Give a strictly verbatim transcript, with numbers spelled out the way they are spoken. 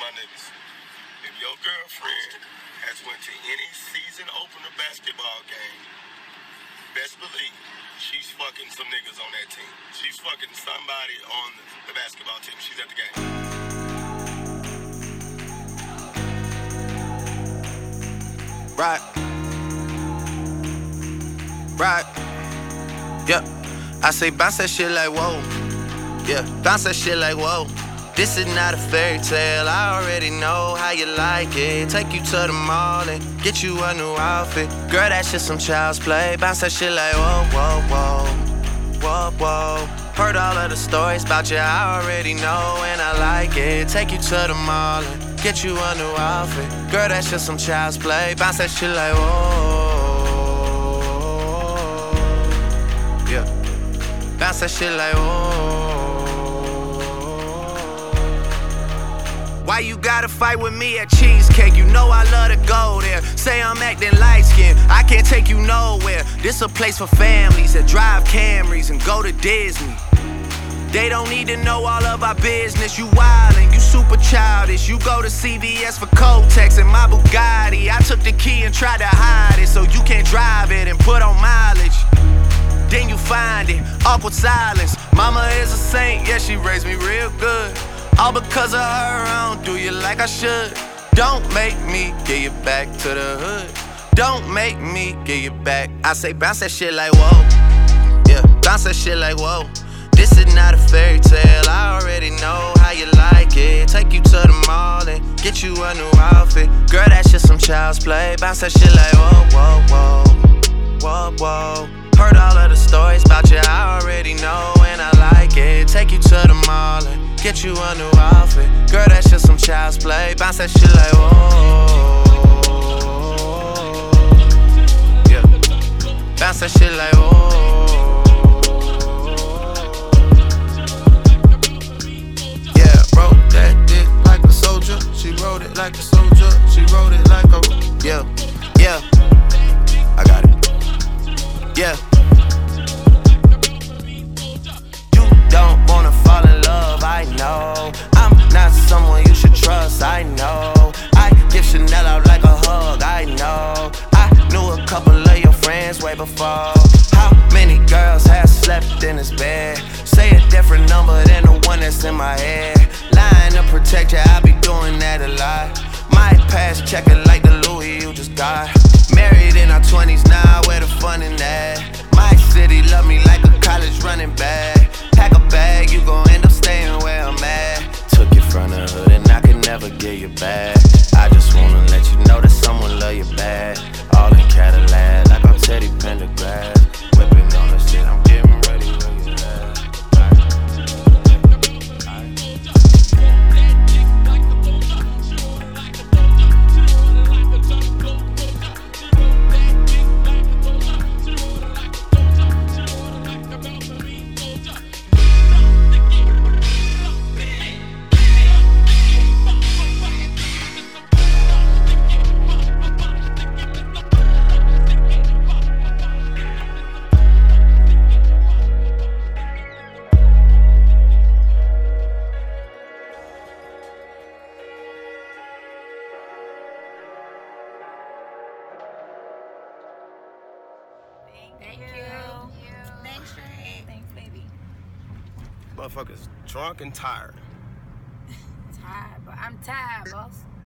my niggas. If your girlfriend has went to any season opener basketball game, best believe she's fucking some niggas on that team. She's fucking somebody on the basketball team. She's at the game. Right. Right. Yeah. I say bounce that shit like whoa. Yeah. Bounce that shit like whoa. This is not a fairy tale, I already know how you like it. Take you to the mall and get you a new outfit. Girl, that's just some child's play. Bounce that shit like whoa, whoa, whoa. Whoa, whoa. Heard all of the stories about you, I already know and I like it. Take you to the mall and get you a new outfit. Girl, that's just some child's play. Bounce that shit like whoa. Yeah. Bounce that shit like whoa. Why you gotta fight with me at Cheesecake? You know I love to go there. Say I'm acting light-skinned, I can't take you nowhere. This a place for families that drive Camrys and go to Disney. They don't need to know all of our business. You wildin', you super childish. You go to C V S for Kotex and my Bugatti. I took the key and tried to hide it so you can't drive it and put on mileage. Then you find it, awkward silence. Mama is a saint, yeah, she raised me real good. All because of her, I don't do you like I should. Don't make me get you back to the hood. Don't make me get you back. I say bounce that shit like whoa. Yeah, bounce that shit like whoa. This is not a fairy tale, I already know how you like it. Take you to the mall and get you a new outfit. Girl, that's just some child's play. Bounce that shit like whoa, whoa, whoa. Whoa, whoa. Heard all of the stories about you, I already know and I like it. Take you to the mall and get you a new outfit. Girl, that's just some child's play. Bounce that shit like whoa. Yeah. Bounce that shit like whoa. Yeah, wrote that dick like a soldier. She wrote it like a soldier. She wrote it like a yeah, yeah. I got it. Yeah. You don't wanna fall in love, I know. I'm not someone you should trust, I know. I give Chanel out like a hug, I know. I knew a couple of your friends way before. How many girls have slept in this bed? Say a different number than the one that's in my head. Lying to protect you, I be doing that a lot. My past checking like the Louis you just got. Married in our twenties now, where the fun in that? My city love me like a college running back. Pack a bag, you gon' end up staying where I'm at. Took you from the hood and I could never get you back. I just wanna let you know that someone love you bad. All in Cadillac, like I'm Teddy Pendergrass. Whipping on the shit, I'm getting ready where you at. Thank you. Thanks, Shay. Thanks, baby. Motherfuckers drunk and tired. Tired, but I'm tired, boss.